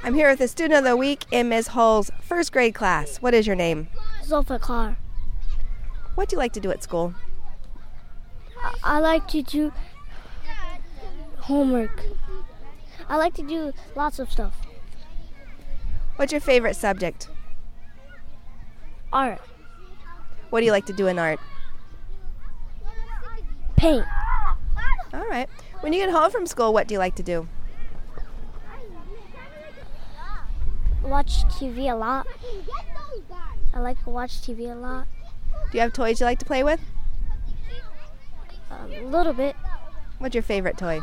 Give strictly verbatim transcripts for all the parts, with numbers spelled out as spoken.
I'm here with the student of the week in Miz Hull's first grade class. What is your name? Zulfikar. What do you like to do at school? I, I like to do homework. I like to do lots of stuff. What's your favorite subject? Art. What do you like to do in art? Paint. All right. When you get home from school, what do you like to do? Watch T V a lot. I like to watch T V a lot. Do you have toys you like to play with? Um, a little bit. What's your favorite toy?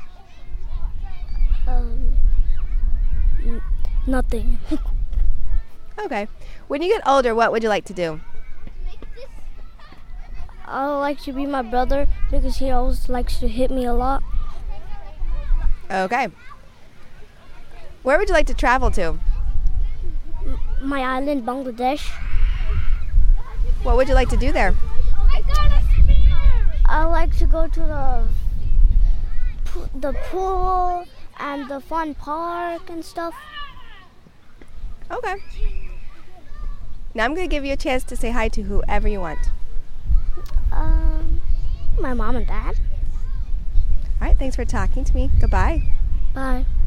Um, n- nothing. Okay. When you get older, what would you like to do? I would like to be my brother because he always likes to hit me a lot. Okay. Where would you like to travel to? M- my island, Bangladesh. What would you like to do there? I like to go to the po- the pool and the fun park and stuff. Okay. Now I'm going to give you a chance to say hi to whoever you want. Um, my mom and dad. All right, thanks for talking to me. Goodbye. Bye.